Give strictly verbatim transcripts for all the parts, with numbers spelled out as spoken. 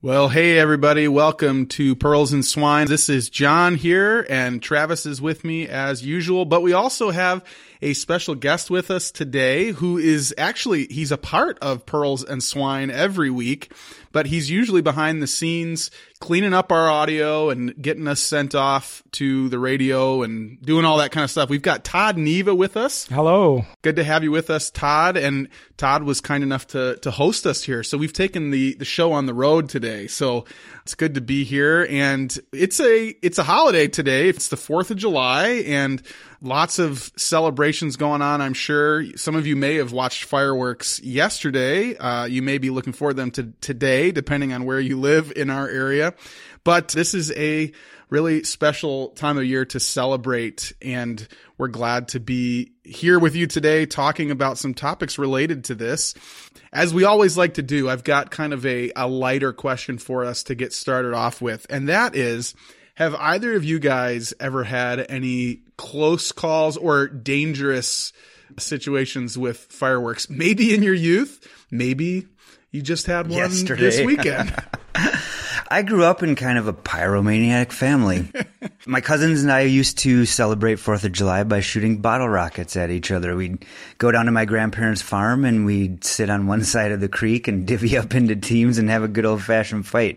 Well, hey, everybody. Welcome to Pearls and Swine. This is John here, and Travis is with me as usual. But we also have a special guest with us today who is actually, he's a part of Pearls and Swine every week, but he's usually behind the scenes cleaning up our audio and getting us sent off to the radio and doing all that kind of stuff. We've got Todd Neva with us. Hello. Good to have you with us, Todd. And Todd was kind enough to to host us here. So we've taken the the show on the road today. So it's good to be here. And it's a it's a holiday today. It's the fourth of July and lots of celebrations going on, I'm sure. Some of you may have watched fireworks yesterday. Uh, you may be looking for them to today, depending on where you live in our area. But this is a really special time of year to celebrate, and we're glad to be here with you today talking about some topics related to this. As we always like to do, I've got kind of a, a lighter question for us to get started off with, and that is, have either of you guys ever had any close calls or dangerous situations with fireworks? Maybe in your youth, maybe you just had one Yesterday. This weekend. I grew up in kind of a pyromaniac family. My cousins and I used to celebrate fourth of July by shooting bottle rockets at each other. We'd go down to my grandparents' farm and we'd sit on one side of the creek and divvy up into teams and have a good old-fashioned fight.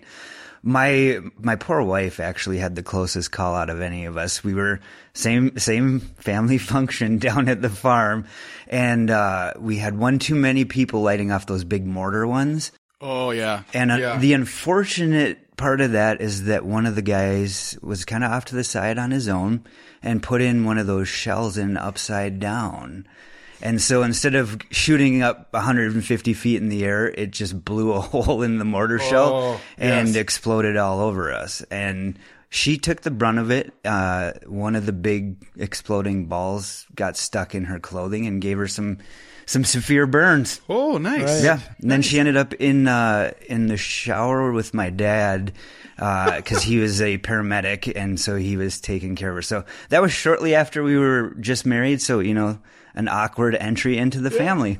My my poor wife actually had the closest call out of any of us. We were same same family function down at the farm, and uh, we had one too many people lighting off those big mortar ones. Oh, yeah. And uh, yeah. the unfortunate part of that is that one of the guys was kind of off to the side on his own and put in one of those shells in upside down. And so instead of shooting up one hundred fifty feet in the air, it just blew a hole in the mortar shell oh, and yes. exploded all over us. And she took the brunt of it. Uh, one of the big exploding balls got stuck in her clothing and gave her some some severe burns. Oh, nice. Right. Yeah. And then Nice. she ended up in uh, in the shower with my dad because uh, he was a paramedic, and so he was taking care of her. So that was shortly after we were just married. So, you know, an awkward entry into the family.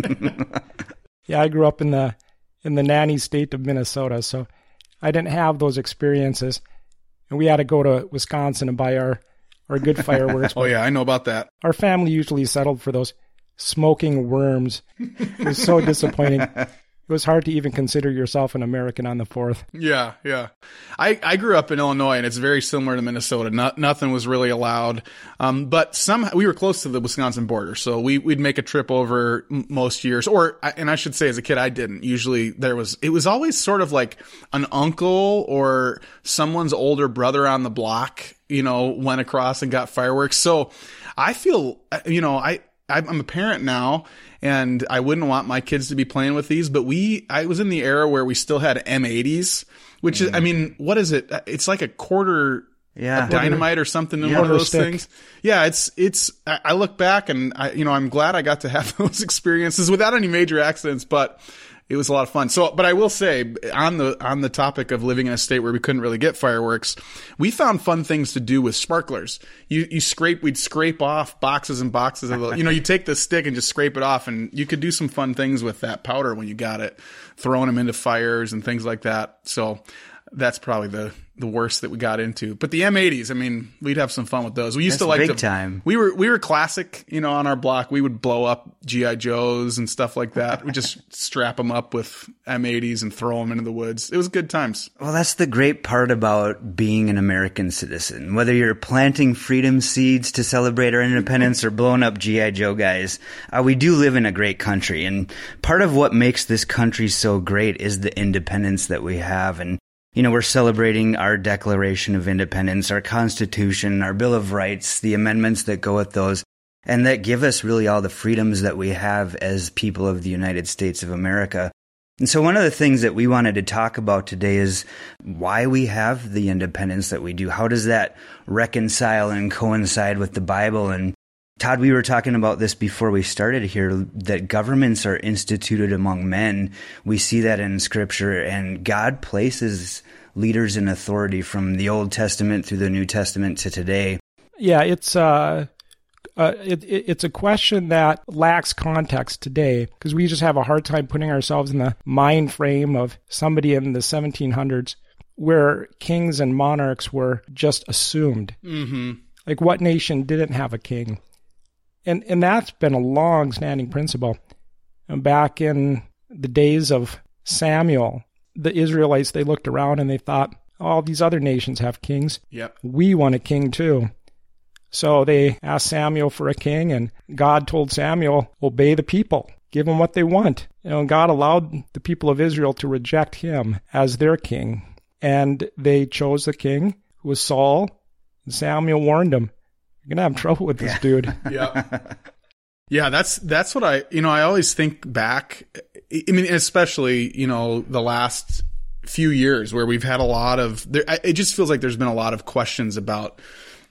Yeah, I grew up in the in the nanny state of Minnesota, so I didn't have those experiences. And we had to go to Wisconsin and buy our, our good fireworks. Oh, yeah, I know about that. Our family usually settled for those smoking worms. It was so disappointing. It was hard to even consider yourself an American on the fourth. Yeah, yeah. I, I grew up in Illinois, and it's very similar to Minnesota. Not, nothing was really allowed. Um, but some, we were close to the Wisconsin border, so we, we'd make a trip over m- most years. Or, and I should say as a kid, I didn't. Usually there was, it was always sort of like an uncle or someone's older brother on the block, you know, went across and got fireworks. So I feel, you know, I, I'm a parent now, and I wouldn't want my kids to be playing with these, but we, I was in the era where we still had M eighties, which is, I mean, what is it? It's like a quarter Yeah. of dynamite or something in Yeah. one of Quarter those stick. things. Yeah, it's, it's, I I look back and I, you know, I'm glad I got to have those experiences without any major accidents, but it was a lot of fun. So, but I will say on the, on the topic of living in a state where we couldn't really get fireworks, we found fun things to do with sparklers. You, you scrape, we'd scrape off boxes and boxes of the, you know, you take the stick and just scrape it off, and you could do some fun things with that powder when you got it, throwing them into fires and things like that. So that's probably the, the worst that we got into. But the M eighties, I mean, we'd have some fun with those. We used That's to like big to, time. We were, we were classic, you know, on our block. We would blow up G I Joes and stuff like that. We just strap them up with M eighties and throw them into the woods. It was good times. Well, that's the great part about being an American citizen. Whether you're planting freedom seeds to celebrate our independence or blowing up G I Joe guys, uh, we do live in a great country. And part of what makes this country so great is the independence that we have. And you know, we're celebrating our Declaration of Independence, our Constitution, our Bill of Rights, the amendments that go with those, and that give us really all the freedoms that we have as people of the United States of America. And so one of the things that we wanted to talk about today is why we have the independence that we do. How does that reconcile and coincide with the Bible? And Todd, we were talking about this before we started here, that governments are instituted among men. We see that in Scripture, and God places leaders in authority from the Old Testament through the New Testament to today. Yeah, it's uh, Uh, it, it, it's a question that lacks context today because we just have a hard time putting ourselves in the mind frame of somebody in the seventeen hundreds where kings and monarchs were just assumed. Mm-hmm. Like, what nation didn't have a king? And and that's been a long-standing principle. And back in the days of Samuel, the Israelites, they looked around and they thought, all these other nations have kings. Yep. We want a king too. So they asked Samuel for a king, and God told Samuel, obey the people, give them what they want. You know, and God allowed the people of Israel to reject him as their king. And they chose the king, who was Saul. And Samuel warned him, you're going to have trouble with this yeah. dude. Yeah. Yeah, that's that's what I, you know, I always think back, I mean, especially, you know, the last few years where we've had a lot of, there, it just feels like there's been a lot of questions about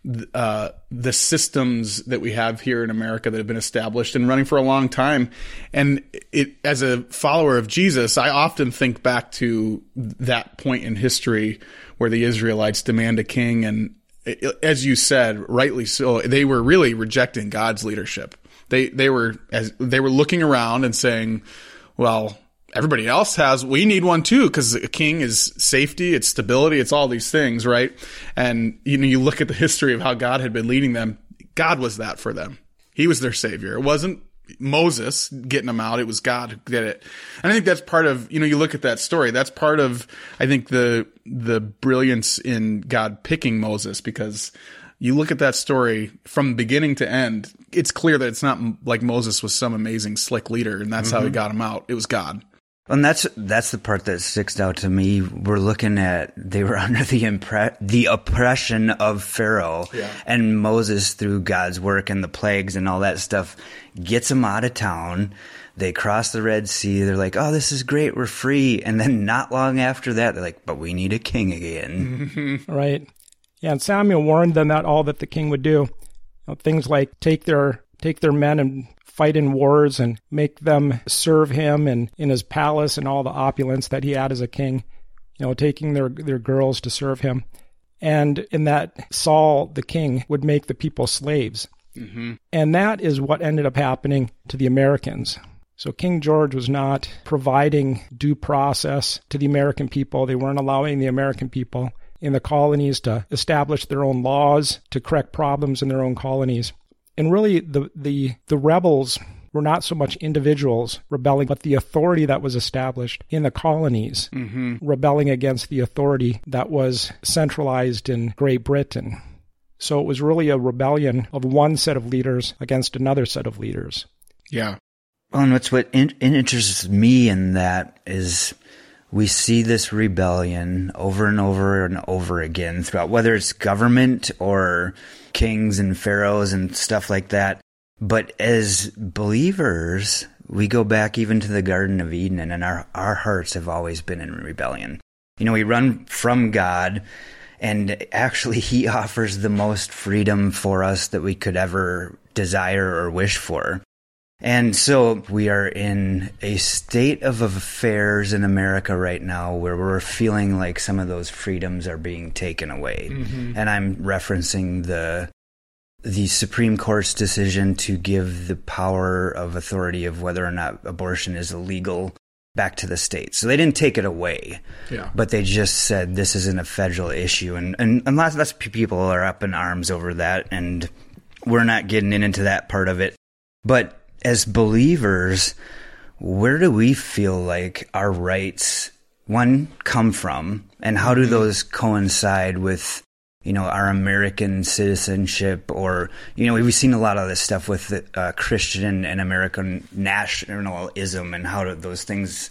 uh, the systems that we have here in America that have been established and running for a long time. And it, as a follower of Jesus, I often think back to that point in history where the Israelites demand a king. And it, as you said, rightly so, they were really rejecting God's leadership. They, they were, as they were looking around and saying, well, everybody else has, we need one too, because a king is safety, it's stability, it's all these things, right? And, you know, you look at the history of how God had been leading them. God was that for them. He was their savior. It wasn't Moses getting them out. It was God who did it. And I think that's part of, you know, you look at that story, that's part of, I think, the, the brilliance in God picking Moses, because you look at that story from beginning to end, it's clear that it's not like Moses was some amazing slick leader and that's mm-hmm. how he got him out. It was God. And that's that's the part that sticks out to me. We're looking at, they were under the impre- the oppression of Pharaoh, yeah. and Moses, through God's work and the plagues and all that stuff, gets them out of town. They cross the Red Sea. They're like, oh, this is great. We're free. And then not long after that, they're like, but we need a king again. Mm-hmm. Right. Yeah, and Samuel warned them that all that the king would do, you know, things like take their take their men and fight in wars and make them serve him and in his palace and all the opulence that he had as a king, you know, taking their, their girls to serve him. And in that, Saul, the king, would make the people slaves. Mm-hmm. And that is what ended up happening to the Americans. So King George was not providing due process to the American people. They weren't allowing the American people in the colonies to establish their own laws, to correct problems in their own colonies. And really, the, the the rebels were not so much individuals rebelling, but the authority that was established in the colonies, mm-hmm. rebelling against the authority that was centralized in Great Britain. So it was really a rebellion of one set of leaders against another set of leaders. Yeah. Well, and what's what in, interests me in that is we see this rebellion over and over and over again throughout, whether it's government or kings and pharaohs and stuff like that. But as believers, we go back even to the Garden of Eden, and our, our hearts have always been in rebellion. You know, we run from God, and actually he offers the most freedom for us that we could ever desire or wish for. And so we are in a state of affairs in America right now where we're feeling like some of those freedoms are being taken away. Mm-hmm. And I'm referencing the the Supreme Court's decision to give the power of authority of whether or not abortion is illegal back to the states. So they didn't take it away, yeah. but they just said this isn't a federal issue. And, and, and lots, lots of people are up in arms over that, and we're not getting into that part of it. But as believers, where do we feel like our rights, one, come from, and how do those coincide with, you know, our American citizenship? Or, you know, we've seen a lot of this stuff with uh, Christian and American nationalism, and how do those things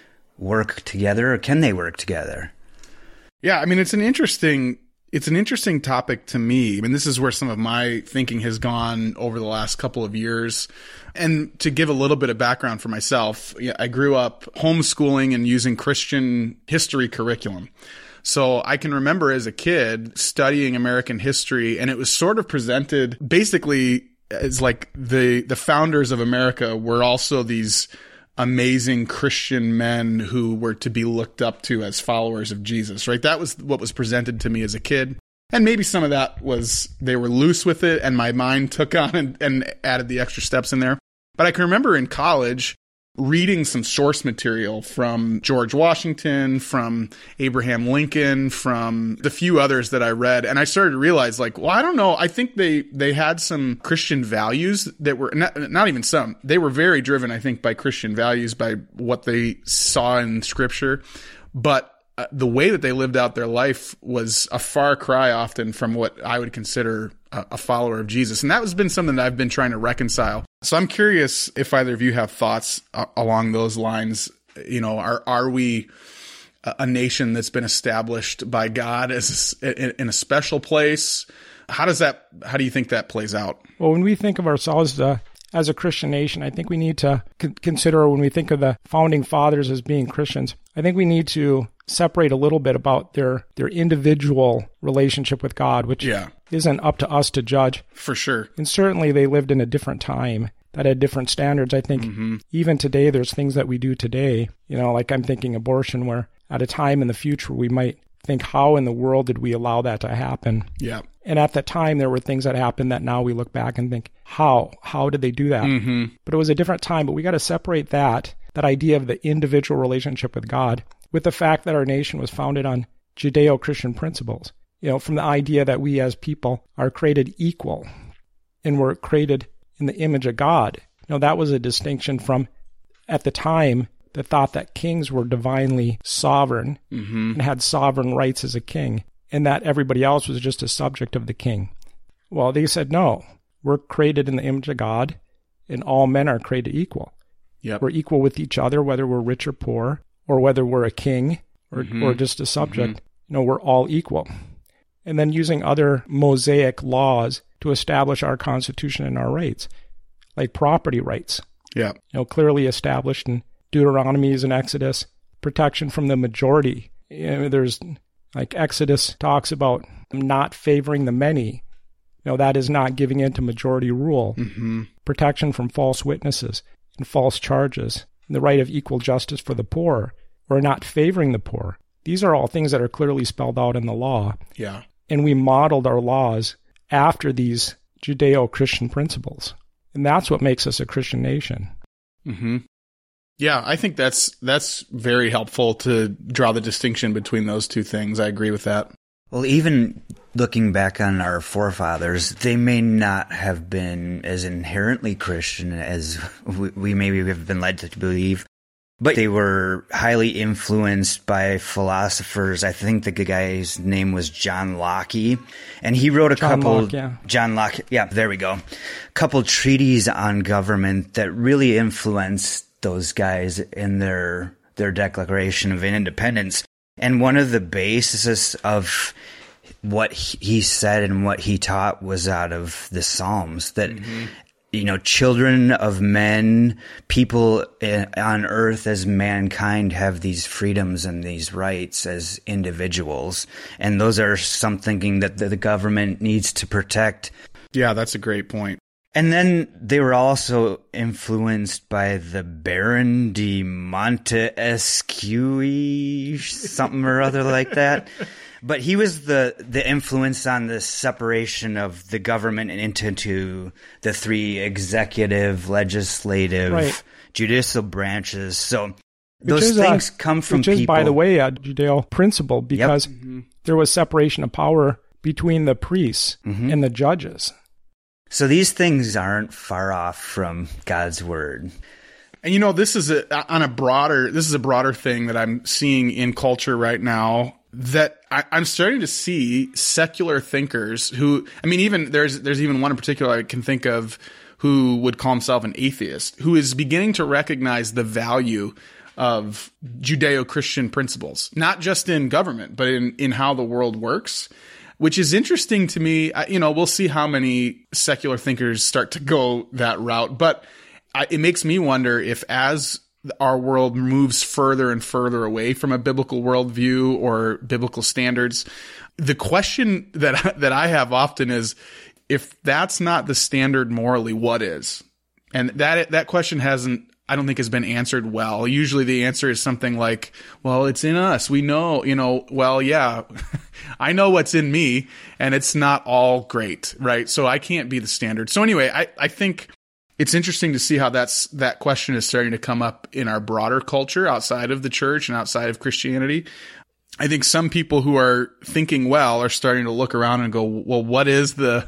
work together, or can they work together? Yeah, I mean, it's an interesting It's an interesting topic to me. I mean, this is where some of my thinking has gone over the last couple of years. And to give a little bit of background for myself, I grew up homeschooling and using Christian history curriculum. So I can remember as a kid studying American history, and it was sort of presented basically as like the, the founders of America were also these amazing Christian men who were to be looked up to as followers of Jesus, right? That was what was presented to me as a kid. And maybe some of that was they were loose with it and my mind took on and, and added the extra steps in there. But I can remember in college reading some source material from George Washington, from Abraham Lincoln, from the few others that I read. And I started to realize, like, well, I don't know. I think they, they had some Christian values that were not, not even some. They were very driven, I think, by Christian values, by what they saw in Scripture. But uh, the way that they lived out their life was a far cry often from what I would consider a, a follower of Jesus. And that has been something that I've been trying to reconcile. So I'm curious if either of you have thoughts uh, along those lines. You know, are are we a, a nation that's been established by God as a, in, in a special place? How does that? How do you think that plays out? Well, when we think of ourselves uh, as a Christian nation, I think we need to c- consider when we think of the founding fathers as being Christians, I think we need to separate a little bit about their their individual relationship with God, which yeah. isn't up to us to judge. For sure. And certainly they lived in a different time that had different standards. I think mm-hmm. even today, there's things that we do today, you know, like I'm thinking abortion, where at a time in the future, we might think, how in the world did we allow that to happen? Yeah. And at that time, there were things that happened that now we look back and think, how? How did they do that? Mm-hmm. But it was a different time. But we got to separate that, that idea of the individual relationship with God, with the fact that our nation was founded on Judeo-Christian principles. You know, from the idea that we as people are created equal and we're created in the image of God. You know, that was a distinction from, at the time, the thought that kings were divinely sovereign mm-hmm. and had sovereign rights as a king, and that everybody else was just a subject of the king. Well, they said, no, we're created in the image of God, and all men are created equal. Yep. We're equal with each other, whether we're rich or poor, or whether we're a king or, mm-hmm. or just a subject. Mm-hmm. You know, we're all equal. And then using other Mosaic laws to establish our Constitution and our rights, like property rights. Yeah. You know, clearly established in Deuteronomies and Exodus, protection from the majority. You know, there's, like, Exodus talks about not favoring the many. You know, that is not giving in to majority rule. Mm-hmm. Protection from false witnesses and false charges. And the right of equal justice for the poor, or not favoring the poor. These are all things that are clearly spelled out in the law. Yeah. And we modeled our laws after these Judeo-Christian principles. And that's what makes us a Christian nation. Mm-hmm. Yeah, I think that's that's very helpful to draw the distinction between those two things. I agree with that. Well, even looking back on our forefathers, they may not have been as inherently Christian as we, we maybe have been led to believe, but they were highly influenced by philosophers. I think the guy's name was John Locke, and he wrote a John couple. Locke, yeah. John Locke, yeah, there we go. A couple treatises on government that really influenced those guys in their their Declaration of Independence. And one of the bases of what he said and what he taught was out of the Psalms, that, mm-hmm. you know, children of men, people on earth as mankind have these freedoms and these rights as individuals. And those are something that the government needs to protect. Yeah, that's a great point. And then they were also influenced by the Baron de Montesquieu, something or other like that. But he was the, the influence on the separation of the government into, into the three executive, legislative, right. judicial branches. So which those things a, come from which people. Which is, by the way, a Judeo principle, because yep. mm-hmm. there was separation of power between the priests mm-hmm. and the judges. So these things aren't far off from God's word. And you know, this is a on a broader this is a broader thing that I'm seeing in culture right now, that I, I'm starting to see secular thinkers who, I mean, even there's there's even one in particular I can think of who would call himself an atheist, who is beginning to recognize the value of Judeo-Christian principles, not just in government, but in, in how the world works. Which is interesting to me. You know, we'll see how many secular thinkers start to go that route. But I, it makes me wonder if as our world moves further and further away from a biblical worldview or biblical standards, the question that, that I have often is, if that's not the standard morally, what is? And that that question hasn't I don't think has been answered well. Usually the answer is something like, well, it's in us. We know, you know, well, yeah, I know what's in me, and it's not all great, right? So I can't be the standard. So anyway, I, I think it's interesting to see how that's that question is starting to come up in our broader culture outside of the church and outside of Christianity. I think some people who are thinking well are starting to look around and go, well, what is the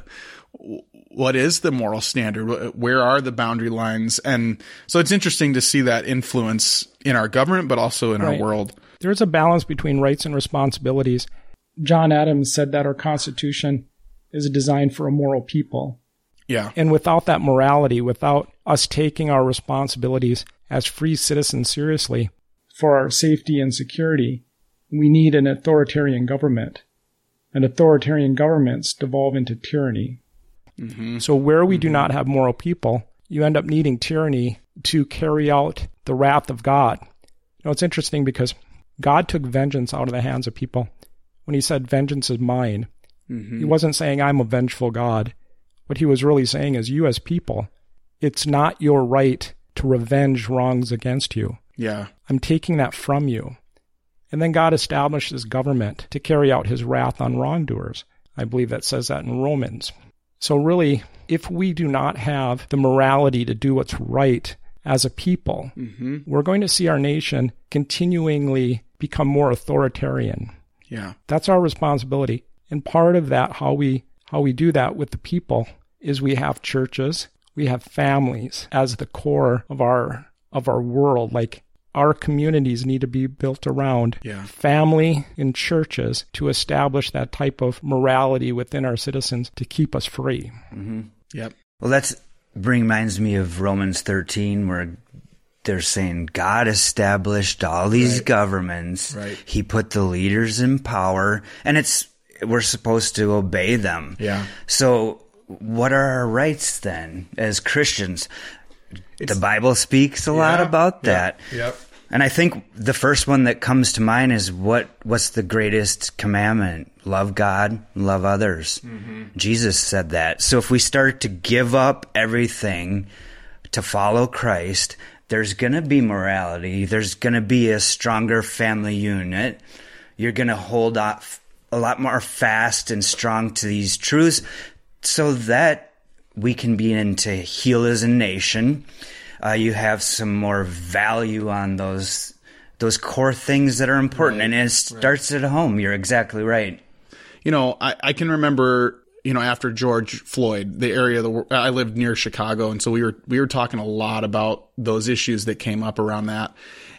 what is the moral standard? Where are the boundary lines? And so it's interesting to see that influence in our government, but also in right. our world. There's a balance between rights and responsibilities. John Adams said that our Constitution is designed for a moral people. Yeah. And without that morality, without us taking our responsibilities as free citizens seriously for our safety and security, we need an authoritarian government. And authoritarian governments devolve into tyranny. Mm-hmm. So where we mm-hmm. do not have moral people, you end up needing tyranny to carry out the wrath of God. You know, it's interesting because God took vengeance out of the hands of people. When he said, vengeance is mine, mm-hmm. he wasn't saying, I'm a vengeful God. What he was really saying is, you as people, it's not your right to revenge wrongs against you. Yeah. I'm taking that from you. And then God established his government to carry out his wrath on wrongdoers. I believe that says that in Romans. So really, if we do not have the morality to do what's right as a people, mm-hmm. we're going to see our nation continually become more authoritarian. Yeah. That's our responsibility. And part of that, how we how we do that with the people, is we have churches, we have families as the core of our of our world. Like, our communities need to be built around yeah. family and churches to establish that type of morality within our citizens to keep us free. Mm-hmm. Yep. Well, that's reminds me of Romans thirteen, where they're saying God established all these right. governments. Right. He put the leaders in power, and it's we're supposed to obey them. Yeah. So what are our rights then as Christians? It's, the Bible speaks a yeah, lot about that. Yeah, yep. And I think the first one that comes to mind is what what's the greatest commandment? Love God, love others. Mm-hmm. Jesus said that. So if we start to give up everything to follow Christ, there's going to be morality. There's going to be a stronger family unit. You're going to hold off a lot more fast and strong to these truths so that we can begin to heal as a nation. Uh, you have some more value on those those core things that are important. Right, and it starts right. at home. You're exactly right. You know, I, I can remember, you know, after George Floyd, the area, the I lived near Chicago. And so we were we were talking a lot about those issues that came up around that.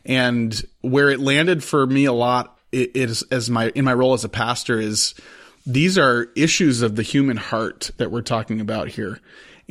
And where it landed for me a lot it is as my in my role as a pastor is these are issues of the human heart that we're talking about here.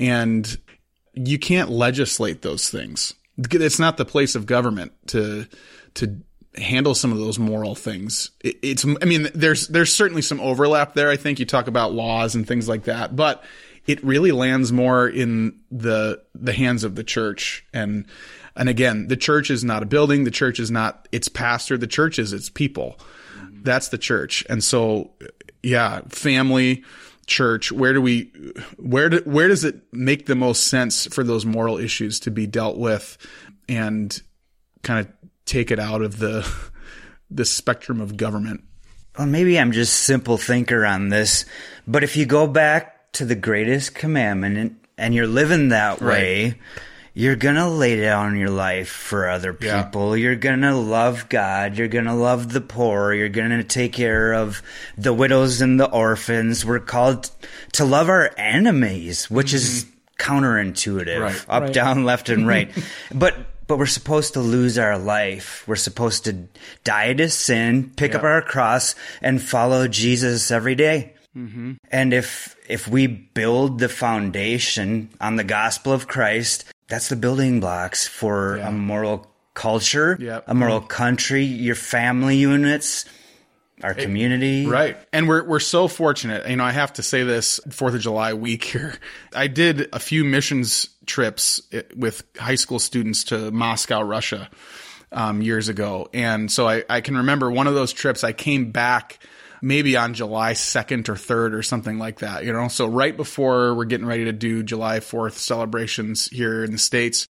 And you can't legislate those things. It's not the place of government to to handle some of those moral things. It, it's, I mean, there's there's certainly some overlap there. I think you talk about laws and things like that, but it really lands more in the the hands of the church. And and again, the church is not a building. The church is not its pastor. The church is its people. Mm-hmm. That's the church. And so, yeah, family. Church, where do we, where do, where does it make the most sense for those moral issues to be dealt with, and kind of take it out of the the spectrum of government? Well, maybe I'm just a simple thinker on this, but if you go back to the greatest commandment and, and you're living that way, right. you're gonna lay down your life for other people. Yeah. You're gonna love God. You're gonna love the poor. You're gonna take care of the widows and the orphans. We're called to love our enemies, which mm-hmm. is counterintuitive. Right. Up, right. down, left, and right. but but we're supposed to lose our life. We're supposed to die to sin, pick yeah. up our cross, and follow Jesus every day. Mm-hmm. And if if we build the foundation on the gospel of Christ, that's the building blocks for yeah. a moral culture, yep. a moral country, your family units, our community. Right. And we're we're so fortunate. You know, I have to say this fourth of July week here. I did a few missions trips with high school students to Moscow, Russia, um, years ago. And so I, I can remember one of those trips, I came back maybe on July second or third or something like that, you know? So right before we're getting ready to do July fourth celebrations here in the States.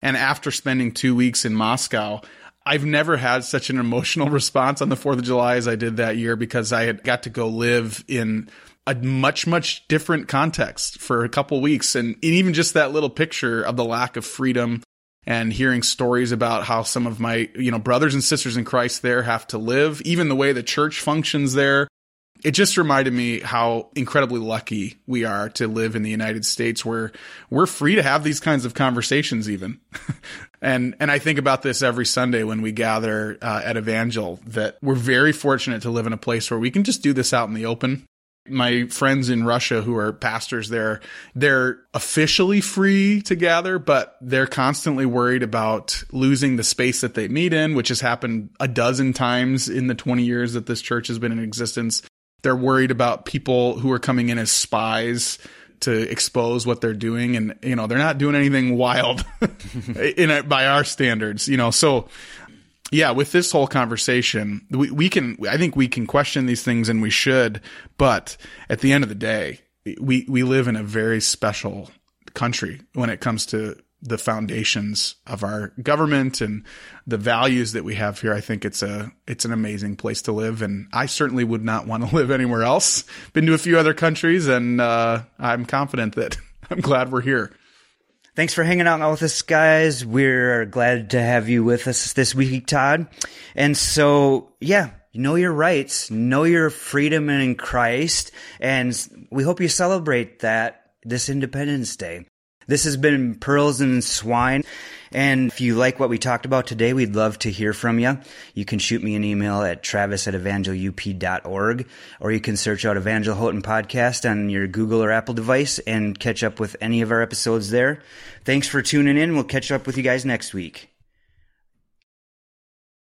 And after spending two weeks in Moscow, I've never had such an emotional response on the fourth of July as I did that year, because I had got to go live in a much, much different context for a couple weeks. And even just that little picture of the lack of freedom and hearing stories about how some of my, you know, brothers and sisters in Christ there have to live, even the way the church functions there. It just reminded me how incredibly lucky we are to live in the United States, where we're free to have these kinds of conversations even. and and I think about this every Sunday when we gather uh, at Evangel, that we're very fortunate to live in a place where we can just do this out in the open. My friends in Russia who are pastors there, they're officially free to gather, but they're constantly worried about losing the space that they meet in, which has happened a dozen times in the twenty years that this church has been in existence. They're worried about people who are coming in as spies to expose what they're doing. And, you know, they're not doing anything wild in a, by our standards, you know. So, yeah, with this whole conversation, we, we can, I think we can question these things, and we should. But at the end of the day, we, we live in a very special country when it comes to the foundations of our government and the values that we have here. I think it's a, it's an amazing place to live. And I certainly would not want to live anywhere else. Been to a few other countries, and uh, I'm confident that I'm glad we're here. Thanks for hanging out with us, guys. We're glad to have you with us this week, Todd. And so, yeah, know your rights, know your freedom in Christ, and we hope you celebrate that this Independence Day. This has been Pearls and Swine, and if you like what we talked about today, we'd love to hear from you. You can shoot me an email at travis at evangelup dot org, or you can search out Evangel Houghton Podcast on your Google or Apple device and catch up with any of our episodes there. Thanks for tuning in. We'll catch up with you guys next week.